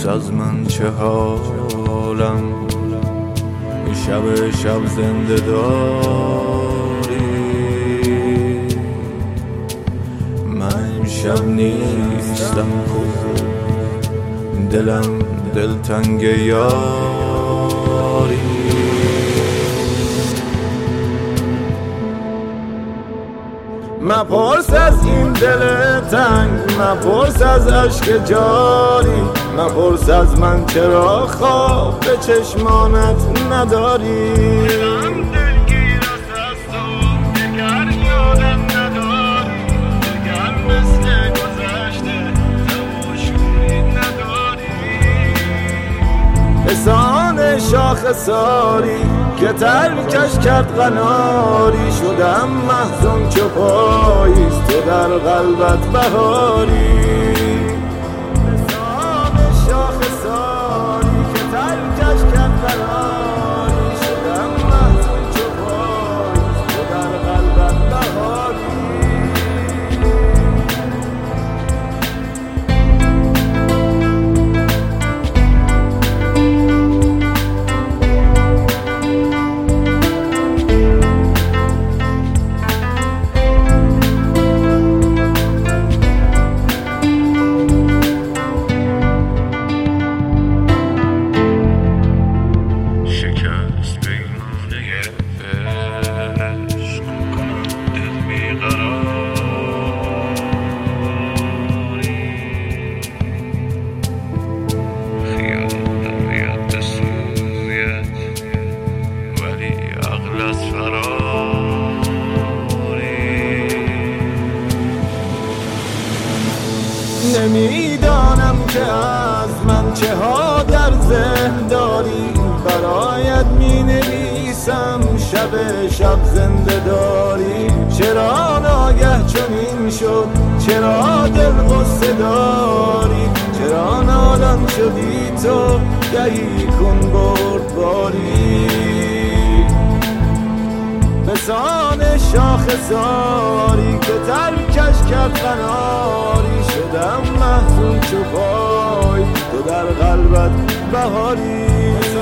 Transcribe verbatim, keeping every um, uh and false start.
از من چه حالم، شب شب زنده داری. من امشب نیستم کجا، دلم دلتنگ یاری. مپرس از این دل تنگ، مپرس از عشق جاری، مپرس از من چرا خواب به چشمانت نداری. دلم دلگیر است از تو، دگر یادم نداری، دگر مثل گذشته تماشوری نداری. حسان شاخ ساری که ترکش کرد قناری، شدم محزون چو پاییز تو در قلبت بهاری. حسان شاخ ساری که ترکش کرد قناری، شدم محزون چو پاییز تو در قلبت بهاری. نمیدانم که از من چه ها در ذهن داری، برایت می نویسم شب شب زنده داری. چرا ناگه چنین شد، چرا دل غصه داری، چرا نالان شدی تو گهی کن بردباری. بسان شاخ ساری که ترکش کرد قناری، شدم محزون چو پای تو در قلبت بهاری.